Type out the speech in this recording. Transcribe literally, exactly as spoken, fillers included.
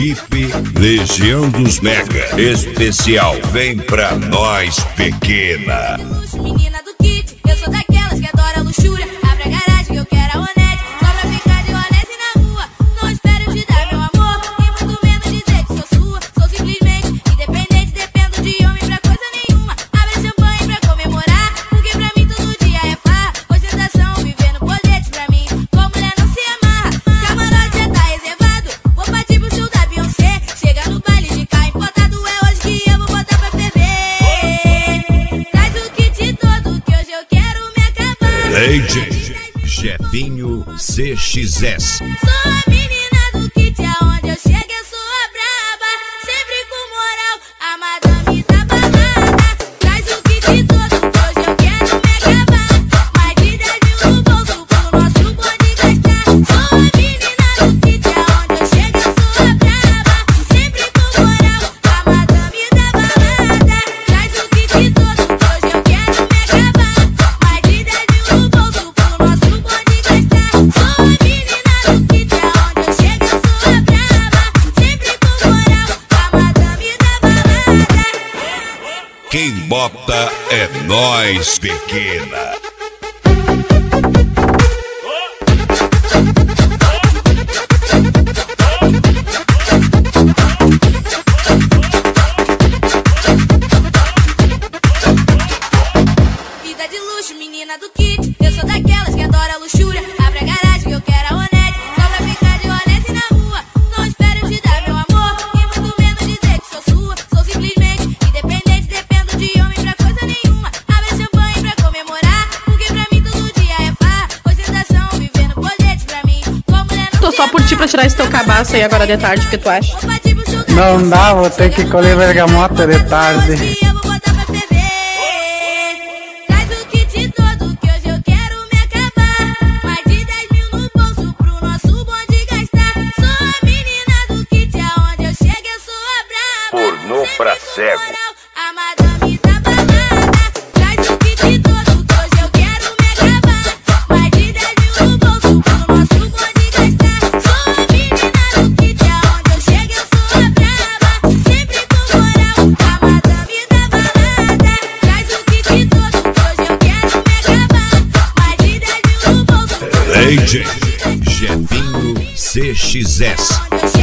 Equipe Legião dos Mega. Especial Vem Pra Nós Pequena. Menina do kit, eu sou daquelas que adora luxúria. Abre a garagem que eu quero a Onete, só pra ficar de Onete na rua. Não espero te dar meu amor, e muito menos dizer que sou sua. Sou simplesmente independente, dependo de homem pra coisa nenhuma. Abre champanhe pra comemorar, porque pra mim todo dia é farra. Ostentação, vivendo colete pra mim, com mulher não se amarra. Camarote já tá reservado, vou partir pro show da Beyoncé. Chega no baile de carro importado, é hoje que eu vou botar pra ferver. Traz o kit todo que hoje eu quero me acabar. D J Jefinho C X S. Sou a menina do kit, aonde eu chego eu sou a braba. Sempre com moral, a madame da balada. Traz o kit todo que hoje eu quero me acabar. Mais de dez mil no bolso pro nosso bonde gastar. Sou a menina do kit, aonde eu chego eu sou a braba. Sempre com moral, a madame da balada. Traz o kit todo que hoje eu quero me acabar. Mais de dez mil no bolso pro nosso bonde gastar. Sou a menina do kit, aonde eu chego eu sou a braba. Sempre com moral, a madame da balada. Quem bota é nós, pequena. Vida de luxo, menina do kit, eu sou daquelas que adora luxúria. Abre a garagem que eu quero a Onete, só pra ficar de Onete na rua. Não espero te dar meu amor, e muito menos dizer que sou sua. Sou simplesmente independente, dependo de homem pra coisa nenhuma. Abre champanhe pra comemorar, porque pra mim todo dia é farra. Ostentação, vivendo colete pra mim, com mulher não Tô se só por ti amarra. pra tirar esse teu cabaço aí agora de tarde, o que tu acha? Vou partir pro show da Não dá, vou ter que Chega no colher baile bergamota de carro tarde. hoje eu vou botar pra ferver. Traz o kit todo que hoje eu quero me acabar. Mais de dez mil no bolso pro nosso bonde gastar. Sou a menina do kit, aonde eu chego eu sou a braba. Pornô Sempre pra com cego. moral, a madame da balada. Traz o kit todo que hoje eu quero me acabar. Mais de dez mil no bolso pro nosso bonde gastar. Sou a menina do kit, aonde eu chego eu sou a braba. Sempre com moral, a madame da balada. Traz o kit todo que hoje eu quero me acabar. Mais de dez mil no bolso pro D J Jefinho C X S. onde eu